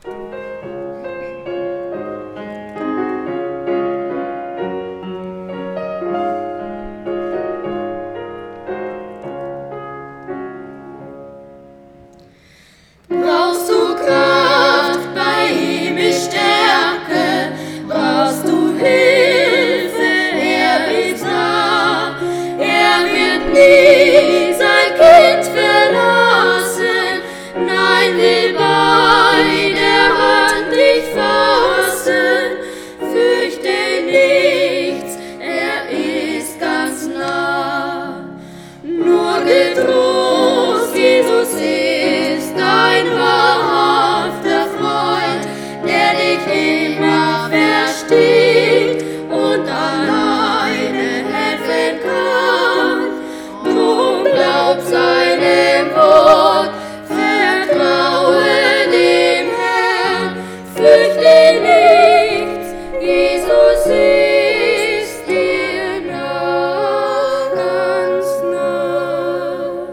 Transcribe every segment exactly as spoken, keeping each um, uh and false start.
Brauchst du Kraft, bei ihm ist Stärke, brauchst du Hilfe, er ist nah, er wird nie sein Kind verlassen, nein, will bei der Hand dich fassen, fürchte nichts, er ist ganz nah, nur getrost, Jesus ist dein wahrhafter Freund, der dich immer versteht und alleine helfen kann. Drum glaub seinem Wort, vertraue dem Herrn, fürchte nichts, Jesus ist dir nah, ganz nah.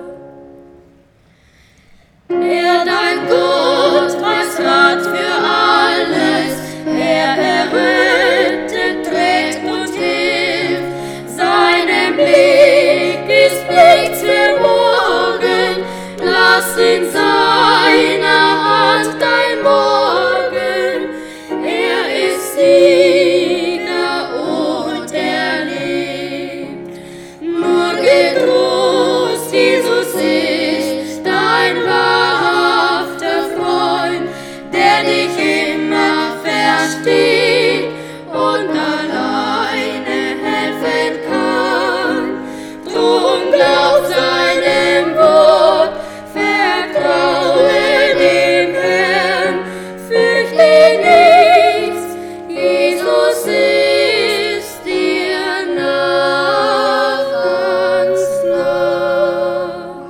Er, dein Gott, weiß Rat für alles, er errettet, trägt und hilft, seinem Blick ist nichts verborgen, lass in seiner Hand dein Morgen, er ist Sieger und er lebt, nur getrost, Jesus ist dein wahrhafter Freund, der dich immer versteht und alleine helfen kann. Drum glaub seinem Wort, vertraue dem Herrn, fürchte nichts, Jesus ist dir nah, ganz nah.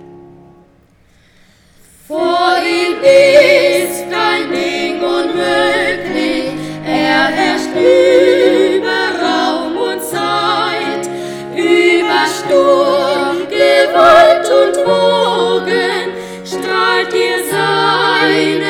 Vor ihm ist kein Ding unmöglich, er herrscht über Raum und Zeit, über Sturm, Gewalt und Wogen, strahlt dir sein